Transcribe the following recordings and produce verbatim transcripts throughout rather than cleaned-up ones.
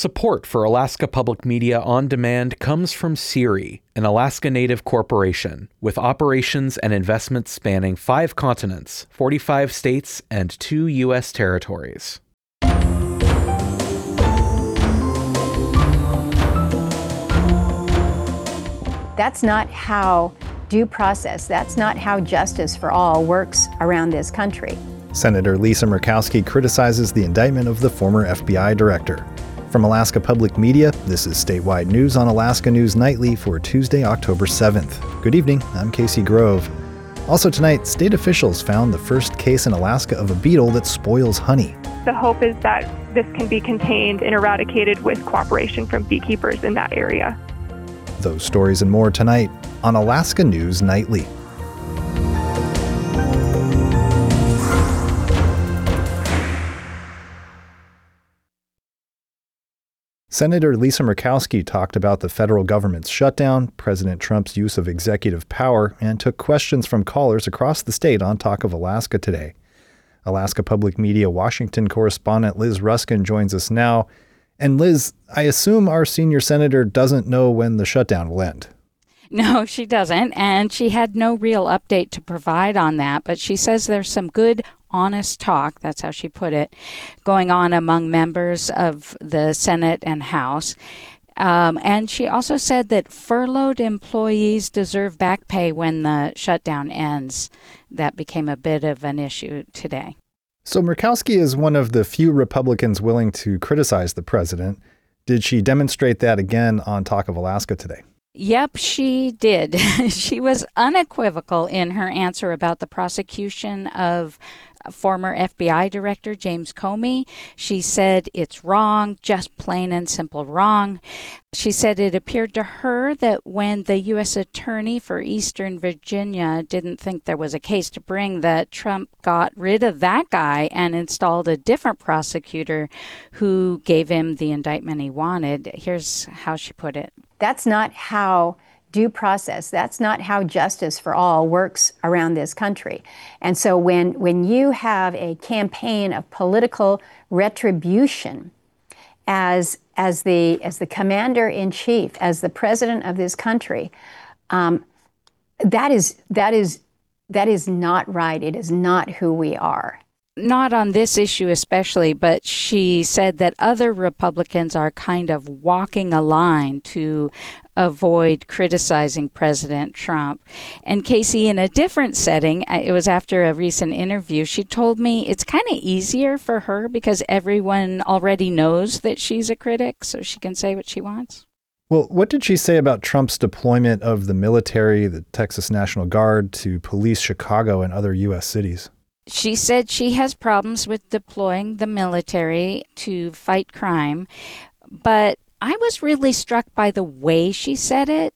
Support for Alaska Public Media on Demand comes from SERI, an Alaska Native corporation with operations and investments spanning five continents, forty-five states, and two U S territories. That's not how due process, that's not how justice for all works around this country. Senator Lisa Murkowski criticizes the indictment of the former F B I director. From Alaska Public Media, this is Statewide News on Alaska News Nightly for Tuesday, October seventh. Good evening, I'm Casey Grove. Also tonight, state officials found the first case in Alaska of a beetle that spoils honey. The hope is that this can be contained and eradicated with cooperation from beekeepers in that area. Those stories and more tonight on Alaska News Nightly. Senator Lisa Murkowski talked about the federal government's shutdown, President Trump's use of executive power, and took questions from callers across the state on Talk of Alaska today. Alaska Public Media Washington correspondent Liz Ruskin joins us now. And Liz, I assume our senior senator doesn't know when the shutdown will end. No, she doesn't, and she had no real update to provide on that, but she says there's some good, honest talk, that's how she put it, going on among members of the Senate and House. Um, and she also said that furloughed employees deserve back pay when the shutdown ends. That became a bit of an issue today. So Murkowski is one of the few Republicans willing to criticize the president. Did she demonstrate that again on Talk of Alaska today? Yep, she did. She was unequivocal in her answer about the prosecution of former F B I Director James Comey. She said it's wrong, just plain and simple wrong. She said it appeared to her that when the U S Attorney for Eastern Virginia didn't think there was a case to bring, that Trump got rid of that guy and installed a different prosecutor who gave him the indictment he wanted. Here's how she put it. That's not how due process, that's not how justice for all works around this country. And so when, when you have a campaign of political retribution as, as, the, as the commander-in-chief, as the president of this country, um, that is, that is, that is not right. It is not who we are. Not on this issue especially, but she said that other Republicans are kind of walking a line to avoid criticizing President Trump. And Casey, in a different setting, it was after a recent interview, she told me it's kind of easier for her because everyone already knows that she's a critic, so she can say what she wants. Well, what did she say about Trump's deployment of the military, the Texas National Guard, to police Chicago and other U S cities? She said she has problems with deploying the military to fight crime, but I was really struck by the way she said it.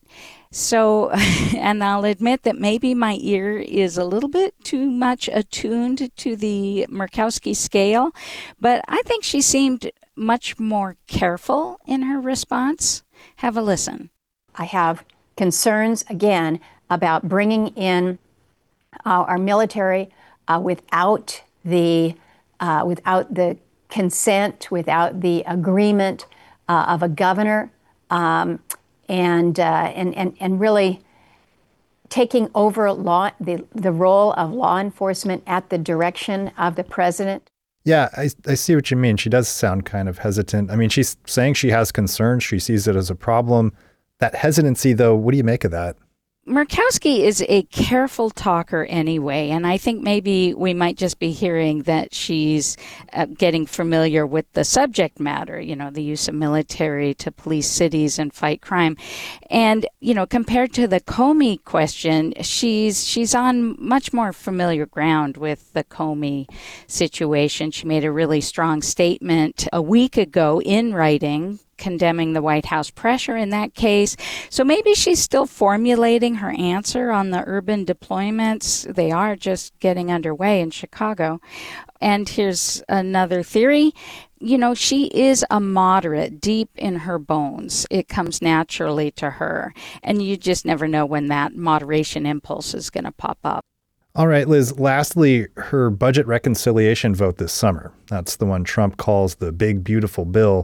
So, and I'll admit that maybe my ear is a little bit too much attuned to the Murkowski scale, but I think she seemed much more careful in her response. Have a listen. I have concerns, again, about bringing in uh, our military Uh, without the uh, without the consent, without the agreement uh, of a governor, um, and, uh, and and and really taking over law the the role of law enforcement at the direction of the president. Yeah, I, I see what you mean. She does sound kind of hesitant. I mean, she's saying she has concerns. She sees it as a problem. That hesitancy, though, what do you make of that? Murkowski is a careful talker anyway, and I think maybe we might just be hearing that she's uh, getting familiar with the subject matter, you know, the use of military to police cities and fight crime. And, you know, compared to the Comey question, she's she's on much more familiar ground with the Comey situation. She made a really strong statement a week ago in writing, condemning the White House pressure in that case. So maybe she's still formulating her answer on the urban deployments. They are just getting underway in Chicago. And here's another theory. You know, she is a moderate deep in her bones. It comes naturally to her. And you just never know when that moderation impulse is going to pop up. All right, Liz, lastly, her budget reconciliation vote this summer. That's the one Trump calls the big, beautiful bill.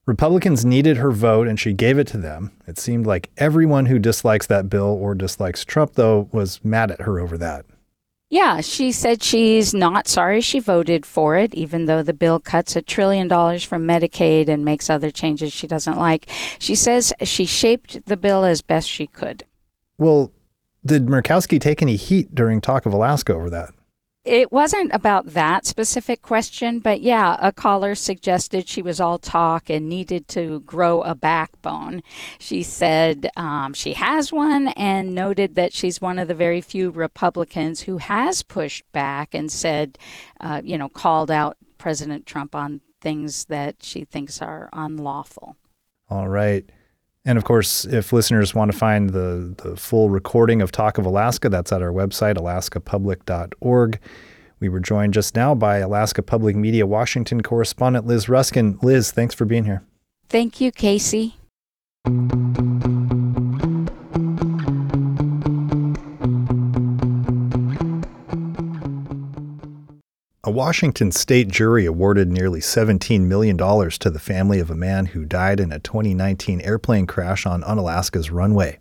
Republicans needed her vote, and she gave it to them. It seemed like everyone who dislikes that bill or dislikes Trump, though, was mad at her over that. Yeah, she said she's not sorry she voted for it, even though the bill cuts a trillion dollars from Medicaid and makes other changes she doesn't like. She says she shaped the bill as best she could. Well, did Murkowski take any heat during Talk of Alaska over that? It wasn't about that specific question, but yeah, a caller suggested she was all talk and needed to grow a backbone. She said um, she has one and noted that she's one of the very few Republicans who has pushed back and said, uh, you know, called out President Trump on things that she thinks are unlawful. All right. And of course, if listeners want to find the, the full recording of Talk of Alaska, that's at our website, alaska public dot org. We were joined just now by Alaska Public Media Washington correspondent Liz Ruskin. Liz, thanks for being here. Thank you, Casey. A Washington state jury awarded nearly seventeen million dollars to the family of a man who died in a twenty nineteen airplane crash on Unalaska's runway.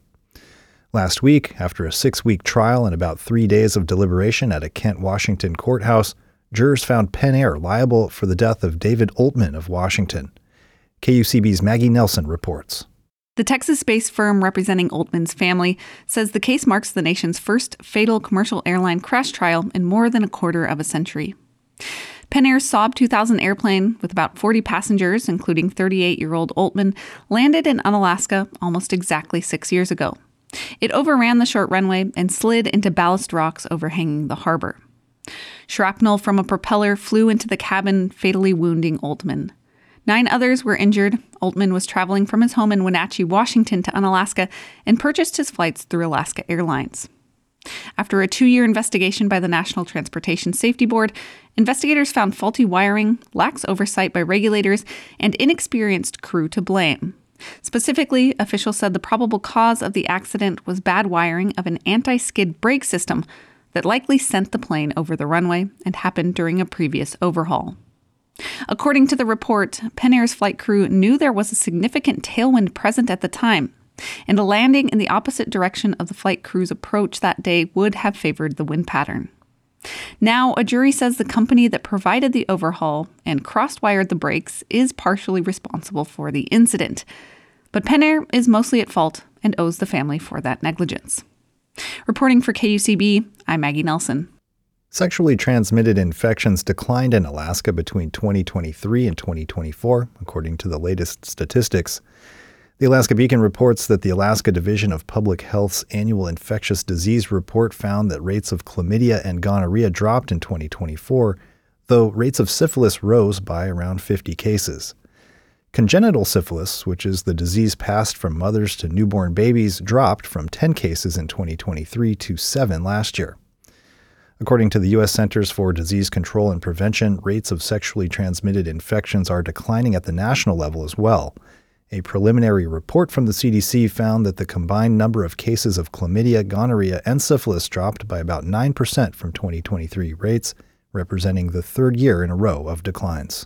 Last week, after a six-week trial and about three days of deliberation at a Kent, Washington courthouse, jurors found Penn Air liable for the death of David Oltman of Washington. K U C B's Maggie Nelson reports. The Texas-based firm representing Oltman's family says the case marks the nation's first fatal commercial airline crash trial in more than a quarter of a century. Penn Air's Saab two thousand airplane, with about forty passengers, including thirty-eight-year-old Oltman, landed in Unalaska almost exactly six years ago. It overran the short runway and slid into ballast rocks overhanging the harbor. Shrapnel from a propeller flew into the cabin, fatally wounding Oltman. Nine others were injured. Oltman was traveling from his home in Wenatchee, Washington to Unalaska and purchased his flights through Alaska Airlines. After a two-year investigation by the National Transportation Safety Board, investigators found faulty wiring, lax oversight by regulators, and inexperienced crew to blame. Specifically, officials said the probable cause of the accident was bad wiring of an anti-skid brake system that likely sent the plane over the runway and happened during a previous overhaul. According to the report, Penn Air's flight crew knew there was a significant tailwind present at the time, and a landing in the opposite direction of the flight crew's approach that day would have favored the wind pattern. Now, a jury says the company that provided the overhaul and cross-wired the brakes is partially responsible for the incident. But Penn Air is mostly at fault and owes the family for that negligence. Reporting for K U C B, I'm Maggie Nelson. Sexually transmitted infections declined in Alaska between twenty twenty-three and twenty twenty-four, according to the latest statistics. The Alaska Beacon reports that the Alaska Division of Public Health's annual infectious disease report found that rates of chlamydia and gonorrhea dropped in twenty twenty-four, though rates of syphilis rose by around fifty cases. Congenital syphilis, which is the disease passed from mothers to newborn babies, dropped from ten cases in twenty twenty-three to seven last year. According to the U S Centers for Disease Control and Prevention, rates of sexually transmitted infections are declining at the national level as well. A preliminary report from the C D C found that the combined number of cases of chlamydia, gonorrhea, and syphilis dropped by about nine percent from twenty twenty-three rates, representing the third year in a row of declines.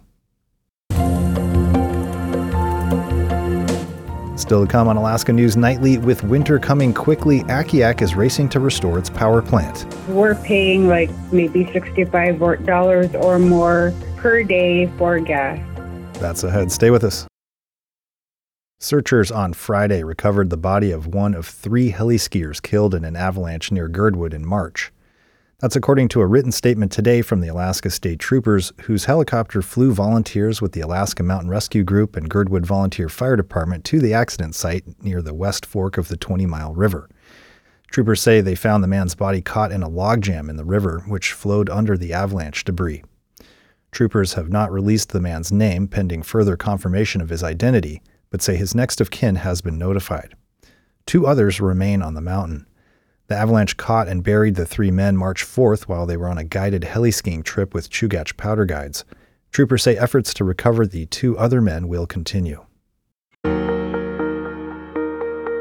Still to come on Alaska News Nightly, with winter coming quickly, Akiak is racing to restore its power plant. We're paying like maybe sixty-five dollars or more per day for gas. That's ahead. Stay with us. Searchers on Friday recovered the body of one of three heli-skiers killed in an avalanche near Girdwood in March. That's according to a written statement today from the Alaska State Troopers, whose helicopter flew volunteers with the Alaska Mountain Rescue Group and Girdwood Volunteer Fire Department to the accident site near the West Fork of the twenty mile River. Troopers say they found the man's body caught in a logjam in the river, which flowed under the avalanche debris. Troopers have not released the man's name pending further confirmation of his identity, but say his next of kin has been notified. Two others remain on the mountain. The avalanche caught and buried the three men March fourth while they were on a guided heli-skiing trip with Chugach powder guides. Troopers say efforts to recover the two other men will continue.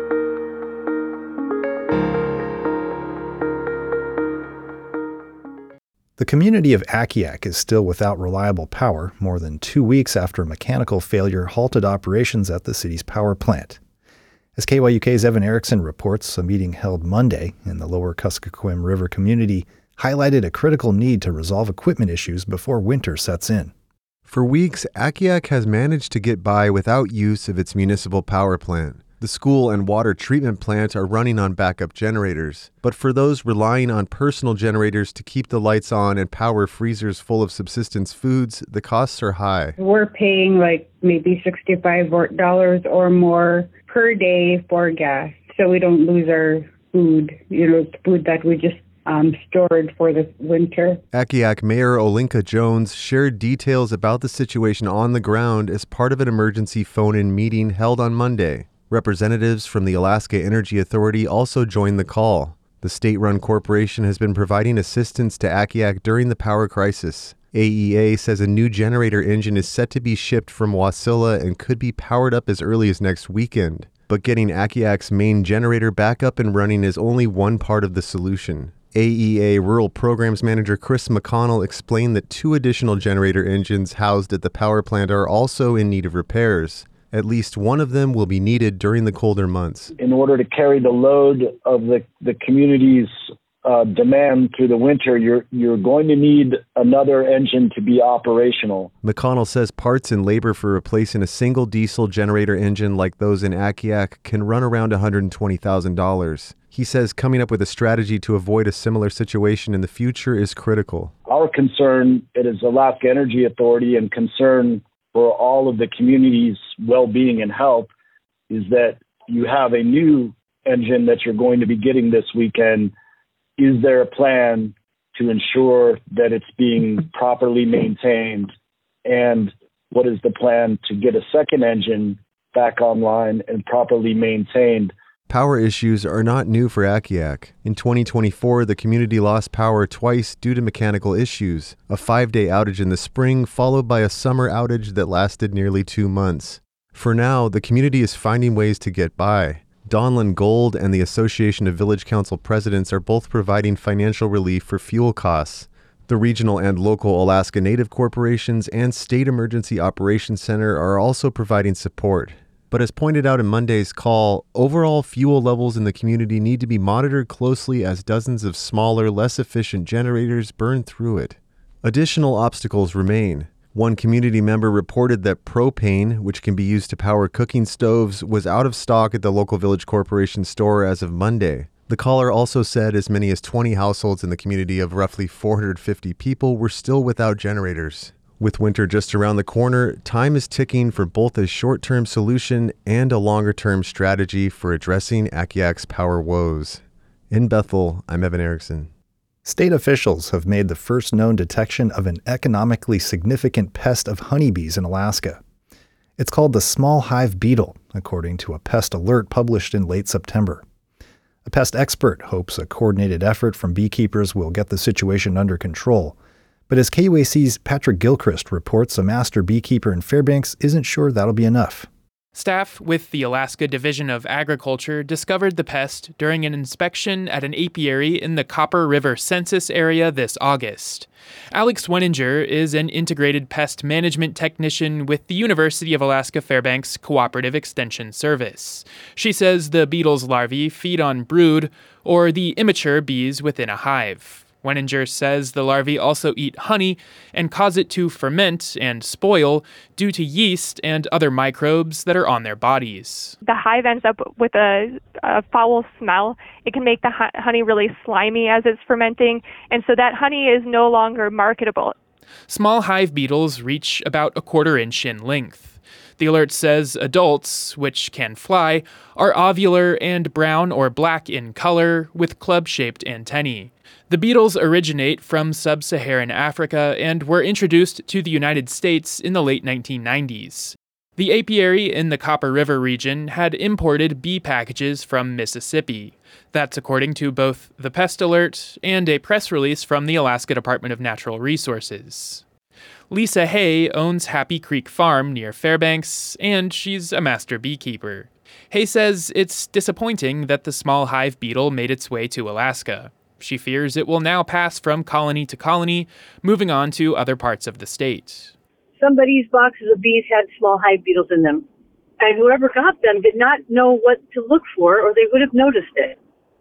The The community of Akiak is still without reliable power more than two weeks after a mechanical failure halted operations at the city's power plant. As K Y U K's Evan Erickson reports, a meeting held Monday in the lower Kuskokwim River community highlighted a critical need to resolve equipment issues before winter sets in. For weeks, Akiak has managed to get by without use of its municipal power plant. The school and water treatment plant are running on backup generators. But for those relying on personal generators to keep the lights on and power freezers full of subsistence foods, the costs are high. We're paying like maybe sixty-five dollars or more per day for gas, so we don't lose our food, you know, food that we just um, stored for the winter. Akiak Mayor Olinka Jones shared details about the situation on the ground as part of an emergency phone-in meeting held on Monday. Representatives from the Alaska Energy Authority also joined the call. The state-run corporation has been providing assistance to Akiak during the power crisis. A E A says a new generator engine is set to be shipped from Wasilla and could be powered up as early as next weekend. But getting Akiak's main generator back up and running is only one part of the solution. A E A Rural Programs Manager Chris McConnell explained that two additional generator engines housed at the power plant are also in need of repairs. At least one of them will be needed during the colder months. In order to carry the load of the, the community's uh, demand through the winter, you're you're going to need another engine to be operational. McConnell says parts and labor for replacing a single diesel generator engine like those in Akiak can run around one hundred twenty thousand dollars. He says coming up with a strategy to avoid a similar situation in the future is critical. Our concern, it is Alaska Energy Authority and concern for all of the community's well-being and health, is that you have a new engine that you're going to be getting this weekend. Is there a plan to ensure that it's being properly maintained? And what is the plan to get a second engine back online and properly maintained? Power issues are not new for Akiak. In twenty twenty-four, the community lost power twice due to mechanical issues, a five-day outage in the spring followed by a summer outage that lasted nearly two months. For now, the community is finding ways to get by. Donlin Gold and the Association of Village Council Presidents are both providing financial relief for fuel costs. The regional and local Alaska Native corporations and State Emergency Operations Center are also providing support. But as pointed out in Monday's call, overall fuel levels in the community need to be monitored closely as dozens of smaller, less efficient generators burn through it. Additional obstacles remain. One community member reported that propane, which can be used to power cooking stoves, was out of stock at the local Village Corporation store as of Monday. The caller also said as many as twenty households in the community of roughly four hundred fifty people were still without generators. With winter just around the corner, time is ticking for both a short-term solution and a longer-term strategy for addressing Akiak's power woes. In Bethel, I'm Evan Erickson. State officials have made the first known detection of an economically significant pest of honeybees in Alaska. It's called the small hive beetle, according to a pest alert published in late September. A pest expert hopes a coordinated effort from beekeepers will get the situation under control. But as K U A C's Patrick Gilchrist reports, a master beekeeper in Fairbanks isn't sure that'll be enough. Staff with the Alaska Division of Agriculture discovered the pest during an inspection at an apiary in the Copper River census area this August. Alex Wenninger is an integrated pest management technician with the University of Alaska Fairbanks Cooperative Extension Service. She says the beetle's larvae feed on brood, or the immature bees within a hive. Wenninger says the larvae also eat honey and cause it to ferment and spoil due to yeast and other microbes that are on their bodies. The hive ends up with a, a foul smell. It can make the honey really slimy as it's fermenting, and so that honey is no longer marketable. Small hive beetles reach about a quarter inch in length. The alert says adults, which can fly, are ovular and brown or black in color with club-shaped antennae. The beetles originate from sub-Saharan Africa and were introduced to the United States in the late nineteen nineties. The apiary in the Copper River region had imported bee packages from Mississippi. That's according to both the pest alert and a press release from the Alaska Department of Natural Resources. Lisa Hay owns Happy Creek Farm near Fairbanks, and she's a master beekeeper. Hay says it's disappointing that the small hive beetle made its way to Alaska. She fears it will now pass from colony to colony, moving on to other parts of the state. Somebody's boxes of bees had small hive beetles in them, and whoever got them did not know what to look for, or they would have noticed it.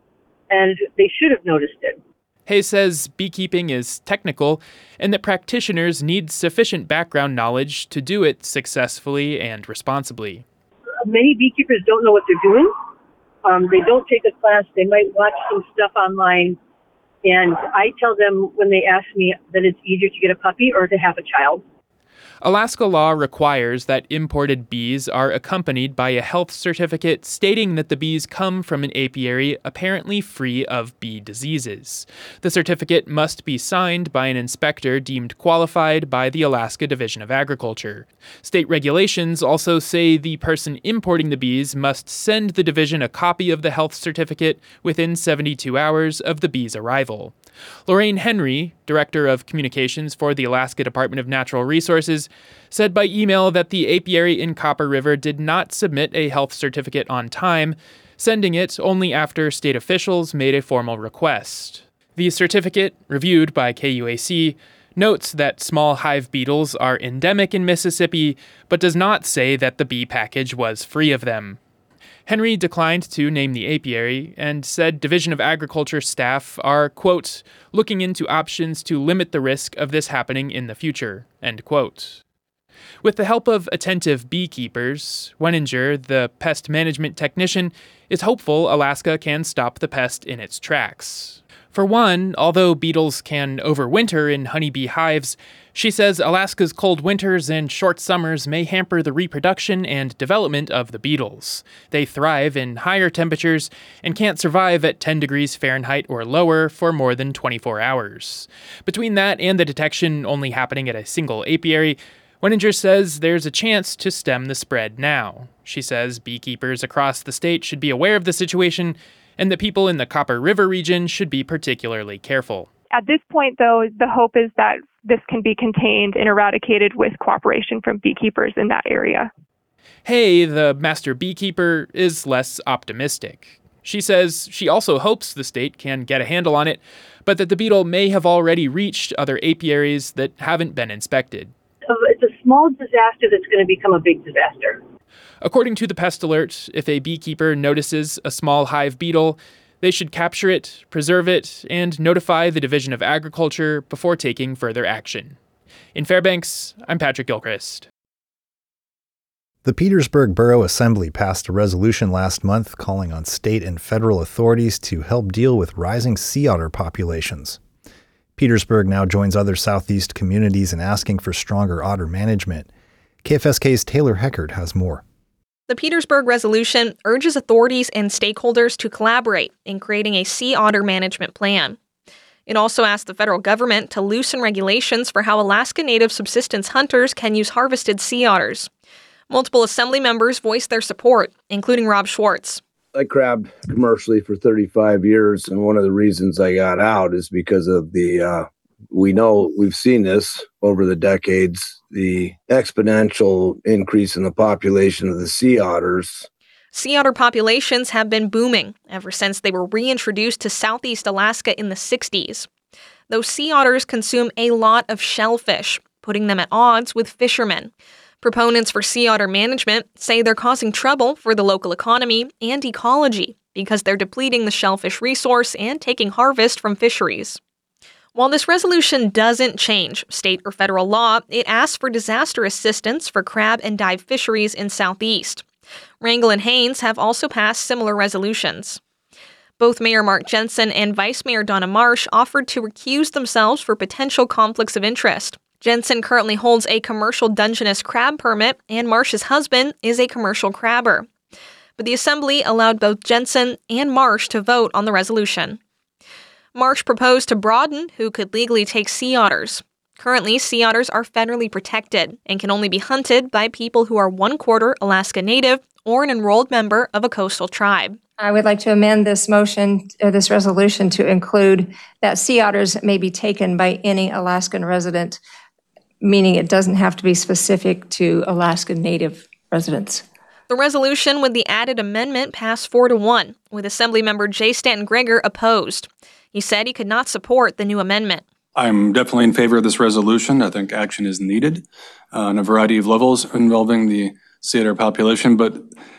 And they should have noticed it. Hayes says beekeeping is technical and that practitioners need sufficient background knowledge to do it successfully and responsibly. Many beekeepers don't know what they're doing. Um, they don't take a class. They might watch some stuff online. And I tell them when they ask me that it's easier to get a puppy or to have a child. Alaska law requires that imported bees are accompanied by a health certificate stating that the bees come from an apiary apparently free of bee diseases. The certificate must be signed by an inspector deemed qualified by the Alaska Division of Agriculture. State regulations also say the person importing the bees must send the division a copy of the health certificate within seventy-two hours of the bees' arrival. Lorraine Henry, Director of Communications for the Alaska Department of Natural Resources, said by email that the apiary in Copper River did not submit a health certificate on time, sending it only after state officials made a formal request. The certificate, reviewed by K U A C, notes that small hive beetles are endemic in Mississippi, but does not say that the bee package was free of them. Henry declined to name the apiary and said Division of Agriculture staff are, quote, looking into options to limit the risk of this happening in the future, end quote. With the help of attentive beekeepers, Weninger, the pest management technician, is hopeful Alaska can stop the pest in its tracks. For one, although beetles can overwinter in honeybee hives, she says Alaska's cold winters and short summers may hamper the reproduction and development of the beetles. They thrive in higher temperatures and can't survive at ten degrees Fahrenheit or lower for more than twenty-four hours. Between that and the detection only happening at a single apiary, Weninger says there's a chance to stem the spread now. She says beekeepers across the state should be aware of the situation and that people in the Copper River region should be particularly careful. At this point, though, the hope is that this can be contained and eradicated with cooperation from beekeepers in that area. Hay, the master beekeeper, is less optimistic. She says she also hopes the state can get a handle on it, but that the beetle may have already reached other apiaries that haven't been inspected. It's a small disaster that's going to become a big disaster. According to the Pest Alert, if a beekeeper notices a small hive beetle, they should capture it, preserve it, and notify the Division of Agriculture before taking further action. In Fairbanks, I'm Patrick Gilchrist. The Petersburg Borough Assembly passed a resolution last month calling on state and federal authorities to help deal with rising sea otter populations. Petersburg now joins other southeast communities in asking for stronger otter management. K F S K's Taylor Heckard has more. The Petersburg resolution urges authorities and stakeholders to collaborate in creating a sea otter management plan. It also asked the federal government to loosen regulations for how Alaska Native subsistence hunters can use harvested sea otters. Multiple assembly members voiced their support, including Rob Schwartz. I crabbed commercially for thirty-five years, and one of the reasons I got out is because of the, uh, we know, we've seen this over the decades, the exponential increase in the population of the sea otters. Sea otter populations have been booming ever since they were reintroduced to southeast Alaska in the sixties. Those sea otters consume a lot of shellfish, putting them at odds with fishermen. Proponents for sea otter management say they're causing trouble for the local economy and ecology because they're depleting the shellfish resource and taking harvest from fisheries. While this resolution doesn't change state or federal law, it asks for disaster assistance for crab and dive fisheries in Southeast. Wrangell and Haines have also passed similar resolutions. Both Mayor Mark Jensen and Vice Mayor Donna Marsh offered to recuse themselves for potential conflicts of interest. Jensen currently holds a commercial Dungeness crab permit, and Marsh's husband is a commercial crabber. But the Assembly allowed both Jensen and Marsh to vote on the resolution. Marsh proposed to broaden who could legally take sea otters. Currently, sea otters are federally protected and can only be hunted by people who are one-quarter Alaska Native or an enrolled member of a coastal tribe. I would like to amend this motion, uh, this resolution, to include that sea otters may be taken by any Alaskan resident, meaning it doesn't have to be specific to Alaska Native residents. The resolution with the added amendment passed four to one, with Assemblymember J. Stanton Greger opposed. He said he could not support the new amendment. I'm definitely in favor of this resolution. I think action is needed uh, on a variety of levels involving the sea otter population. But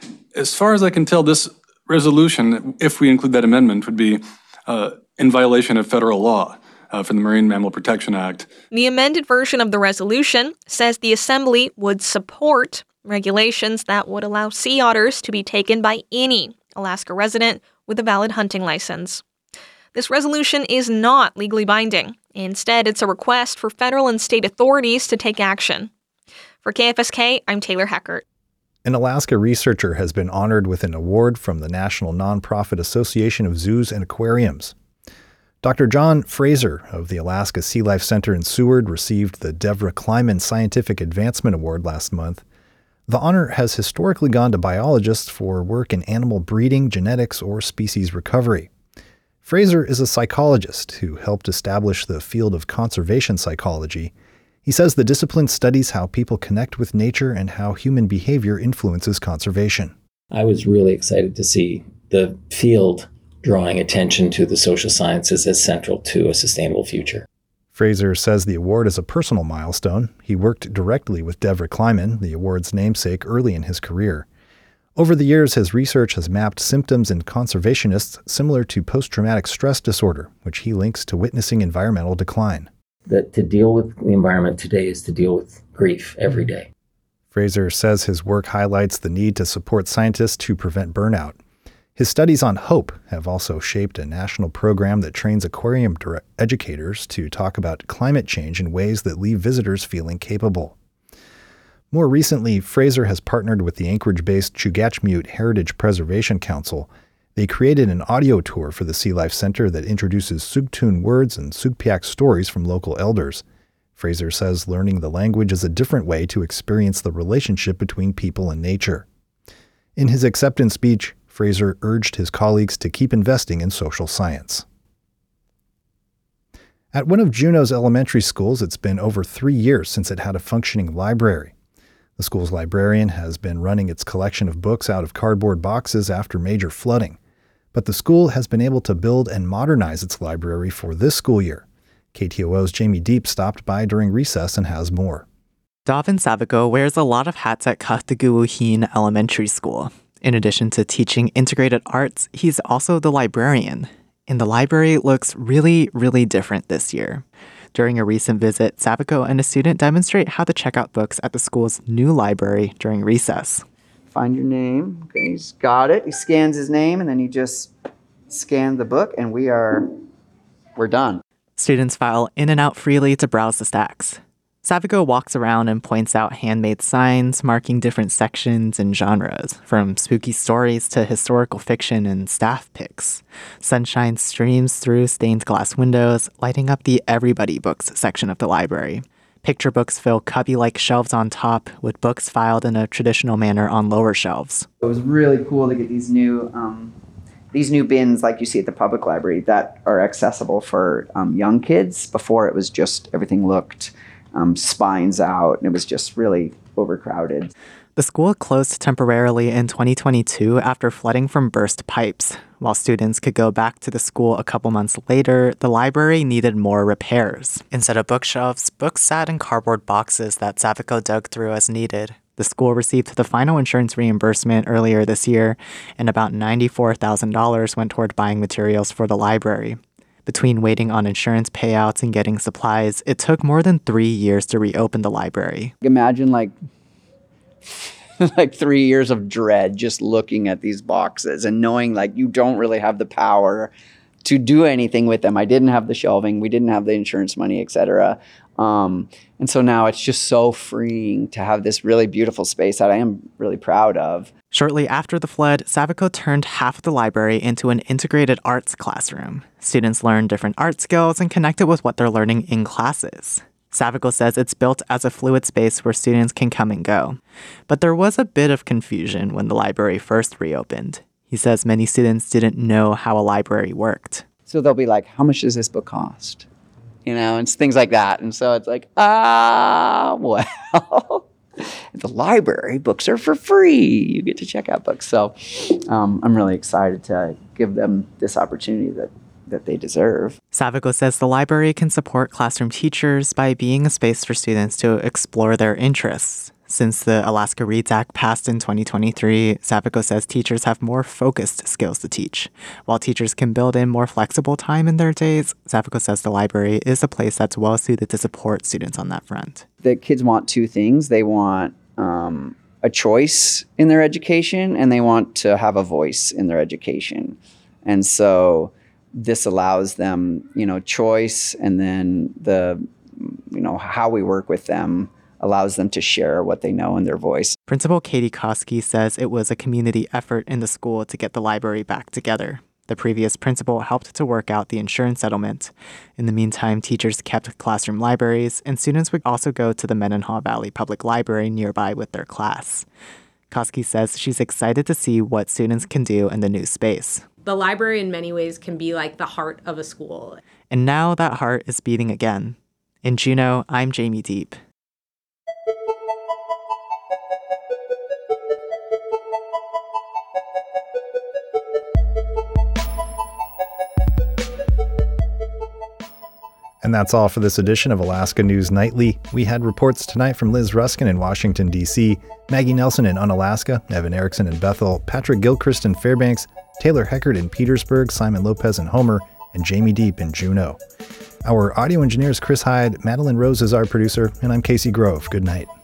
as far as I can tell, this resolution, if we include that amendment, would be uh, in violation of federal law uh, from the Marine Mammal Protection Act. The amended version of the resolution says the Assembly would support regulations that would allow sea otters to be taken by any Alaska resident with a valid hunting license. This resolution is not legally binding. Instead, it's a request for federal and state authorities to take action. For K F S K, I'm Taylor Heckert. An Alaska researcher has been honored with an award from the National Nonprofit Association of Zoos and Aquariums. Doctor John Fraser of the Alaska Sea Life Center in Seward received the Devra Kleiman Scientific Advancement Award last month. The honor has historically gone to biologists for work in animal breeding, genetics, or species recovery. Fraser is a psychologist who helped establish the field of conservation psychology. He says the discipline studies how people connect with nature and how human behavior influences conservation. I was really excited to see the field drawing attention to the social sciences as central to a sustainable future. Fraser says the award is a personal milestone. He worked directly with Devra Kleiman, the award's namesake, early in his career. Over the years, his research has mapped symptoms in conservationists similar to post-traumatic stress disorder, which he links to witnessing environmental decline. That to deal with the environment today is to deal with grief every day. Fraser says his work highlights the need to support scientists to prevent burnout. His studies on hope have also shaped a national program that trains aquarium educators to talk about climate change in ways that leave visitors feeling capable. More recently, Fraser has partnered with the Anchorage-based Chugachmute Heritage Preservation Council. They created an audio tour for the Sea Life Center that introduces Sugtun words and Sugpiaq stories from local elders. Fraser says learning the language is a different way to experience the relationship between people and nature. In his acceptance speech, Fraser urged his colleagues to keep investing in social science. At one of Juneau's elementary schools, it's been over three years since it had a functioning library. The school's librarian has been running its collection of books out of cardboard boxes after major flooding. But the school has been able to build and modernize its library for this school year. K T O O's Jamie Deep stopped by during recess and has more. Davin Savico wears a lot of hats at Kahtaguuhin Elementary School. In addition to teaching integrated arts, he's also the librarian. And the library looks really, really different this year. During a recent visit, Savico and a student demonstrate how to check out books at the school's new library during recess. Find your name. Okay, he's got it. He scans his name, and then he just scans the book, and we are, we're done. Students file in and out freely to browse the stacks. Savico walks around and points out handmade signs marking different sections and genres, from spooky stories to historical fiction and staff picks. Sunshine streams through stained glass windows, lighting up the Everybody Books section of the library. Picture books fill cubby-like shelves on top, with books filed in a traditional manner on lower shelves. It was really cool to get these new um, these new bins like you see at the public library that are accessible for um, young kids. Before it was just everything looked Um, spines out, and it was just really overcrowded. The school closed temporarily in twenty twenty-two after flooding from burst pipes. While students could go back to the school a couple months later, the library needed more repairs. Instead of bookshelves, books sat in cardboard boxes that Savico dug through as needed. The school received the final insurance reimbursement earlier this year, and about ninety-four thousand dollars went toward buying materials for the library. Between waiting on insurance payouts and getting supplies, it took more than three years to reopen the library. Imagine like like three years of dread just looking at these boxes and knowing like you don't really have the power to do anything with them. I didn't have the shelving, we didn't have the insurance money, et cetera. Um, and so now it's just so freeing to have this really beautiful space that I am really proud of. Shortly after the flood, Savico turned half of the library into an integrated arts classroom. Students learn different art skills and connect it with what they're learning in classes. Savico says it's built as a fluid space where students can come and go. But there was a bit of confusion when the library first reopened. He says many students didn't know how a library worked. So they'll be like, how much does this book cost? You know, and things like that. And so it's like, ah, well, at the library, books are for free. You get to check out books. So um, I'm really excited to give them this opportunity that that they deserve. Savaco says the library can support classroom teachers by being a space for students to explore their interests. Since the Alaska Reads Act passed in twenty twenty-three, Savaco says teachers have more focused skills to teach. While teachers can build in more flexible time in their days, Savaco says the library is a place that's well suited to support students on that front. The kids want two things. They want um, a choice in their education, and they want to have a voice in their education. And so this allows them, you know, choice, and then the, you know, how we work with them allows them to share what they know in their voice. Principal Katie Koski says it was a community effort in the school to get the library back together. The previous principal helped to work out the insurance settlement. In the meantime, teachers kept classroom libraries, and students would also go to the Mendenhall Valley Public Library nearby with their class. Koski says she's excited to see what students can do in the new space. The library in many ways can be like the heart of a school. And now that heart is beating again. In Juneau, I'm Jamie Deep. And that's all for this edition of Alaska News Nightly. We had reports tonight from Liz Ruskin in Washington, D C, Maggie Nelson in Unalaska, Evan Erickson in Bethel, Patrick Gilchrist in Fairbanks, Taylor Heckert in Petersburg, Simon Lopez in Homer, and Jamie Deep in Juneau. Our audio engineer is Chris Hyde, Madeline Rose is our producer, and I'm Casey Grove. Good night.